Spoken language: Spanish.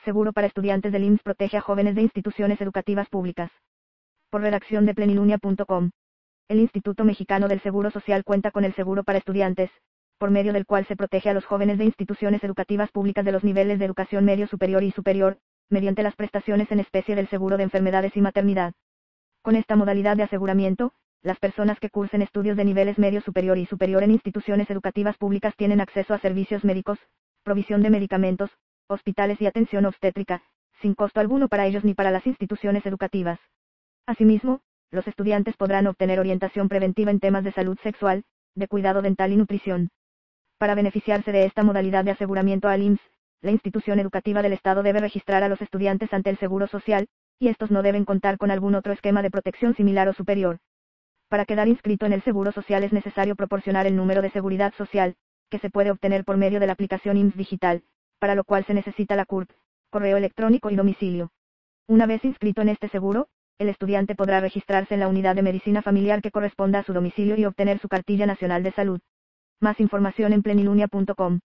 Seguro para estudiantes del IMSS protege a jóvenes de instituciones educativas públicas. Por redacción de Plenilunia.com. El Instituto Mexicano del Seguro Social cuenta con el seguro para estudiantes, por medio del cual se protege a los jóvenes de instituciones educativas públicas de los niveles de educación medio superior y superior, mediante las prestaciones en especie del seguro de enfermedades y maternidad. Con esta modalidad de aseguramiento, las personas que cursen estudios de niveles medio superior y superior en instituciones educativas públicas tienen acceso a servicios médicos, provisión de medicamentos, hospitales y atención obstétrica, sin costo alguno para ellos ni para las instituciones educativas. Asimismo, los estudiantes podrán obtener orientación preventiva en temas de salud sexual, de cuidado dental y nutrición. Para beneficiarse de esta modalidad de aseguramiento al IMSS, la institución educativa del Estado debe registrar a los estudiantes ante el Seguro Social, y estos no deben contar con algún otro esquema de protección similar o superior. Para quedar inscrito en el Seguro Social es necesario proporcionar el número de seguridad social, que se puede obtener por medio de la aplicación IMSS Digital, para lo cual se necesita la CURP, correo electrónico y domicilio. Una vez inscrito en este seguro, el estudiante podrá registrarse en la unidad de medicina familiar que corresponda a su domicilio y obtener su cartilla nacional de salud. Más información en plenilunia.com.